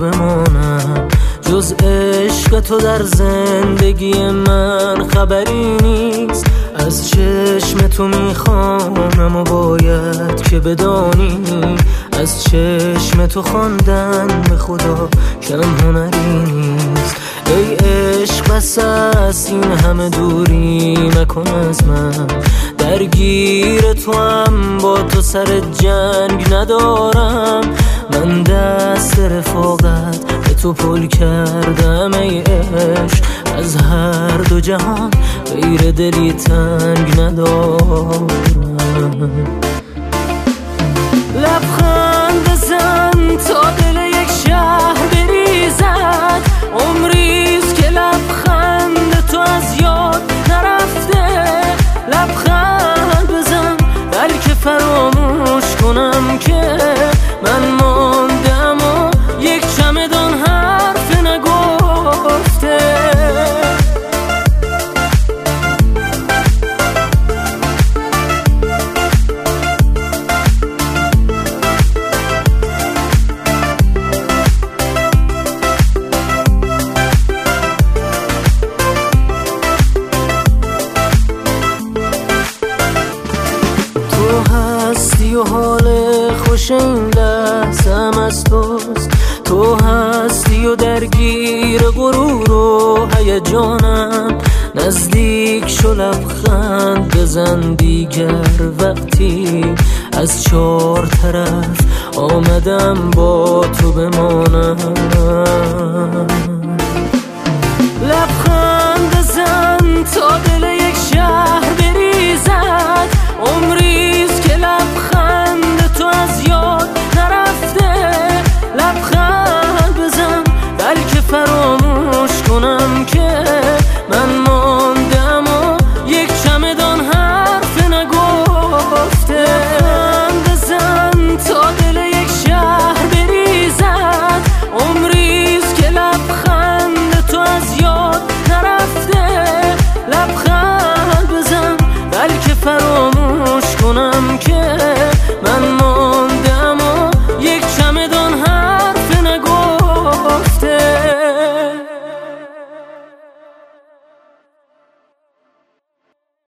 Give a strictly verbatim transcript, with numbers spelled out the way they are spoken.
بمانم. جز عشق تو در زندگی من خبری نیست. از چشم تو میخوانم و باید که بدانی از چشم تو خواندن به خدا کم هنری نیست. ای عشق بس است این همه دوری نکن از من، درگیر تو هم با تو سر جنگ ندارم. من دست رفاقت به تو پل کردم ای عشق، از هر دو جهان غیر دلی تنگ ندارم. لبخند بزن تا دل یک شهر بریزد، عمریست که لبخند تو از یاد نرفته. لبخند بزن بلکه فراموش کنم که من ماندم و یک چمدان حرف نگفته. و حال خوش این لحظه هم از توست. تو هستی و درگیر غرور و هیجانم. نزدیک شو لبخند بزن دیگر وقتی از چهار طرف آمدم با تو بمانم.